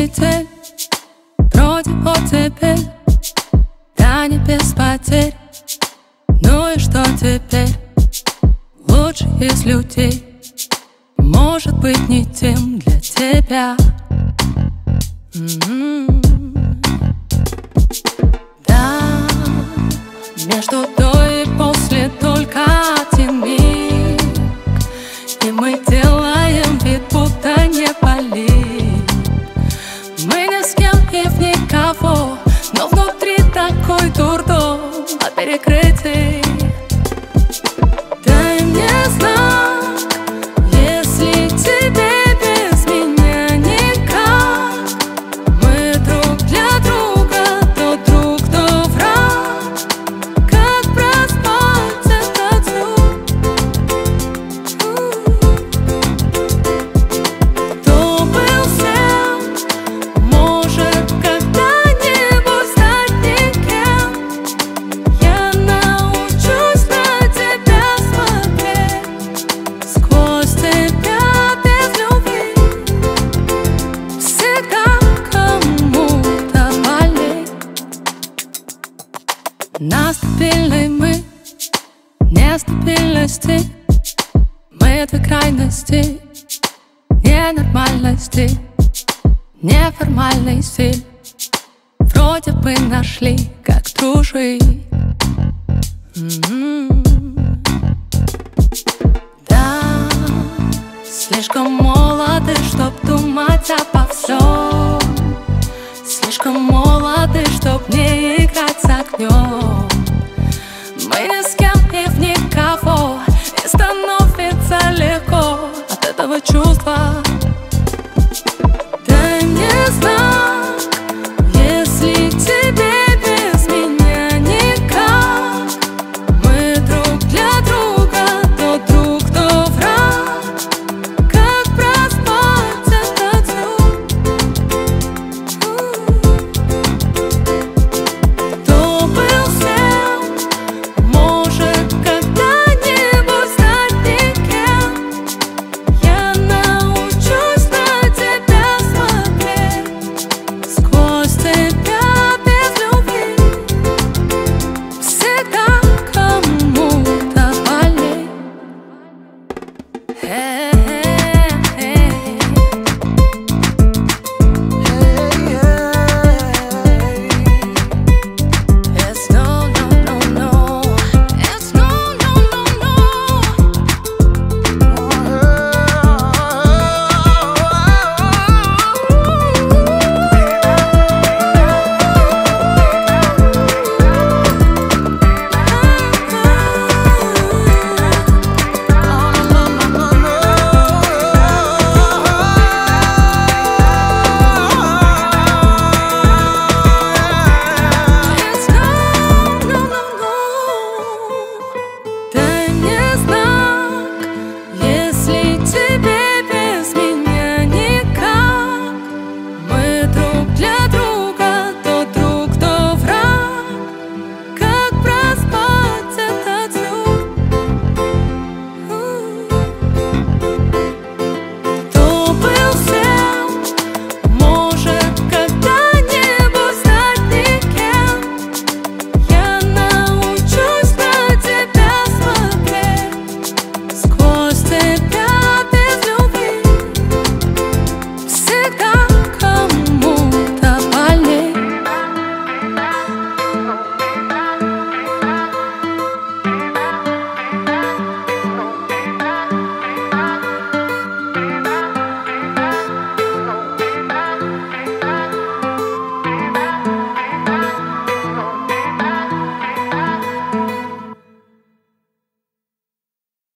метель, вроде оттепель, да не без потерь. Ну и что теперь? Лучший из людей может быть не тем для тебя. Да, между до и после только один миг, и мы делаем вид, будто не болит. Мы ни с кем и в никого, но внутри такой дурдом от перекрытий. Дай мне знак, если тебе без меня никак. Мы друг для друга, то друг, то враг. Как проспать этот звук? Кто был всем, может когда-нибудь стать никем. Я научусь на тебя смотреть сквозь тебя без любви. Всегда кому-то больней. На стабильной мы нестабильности, мы две крайности, ненормальности, неформальный стиль. Вроде бы нашли, как дружить. Да, слишком молоды, чтоб думать обо всем. Слишком молоды, чтоб не играть с огнем.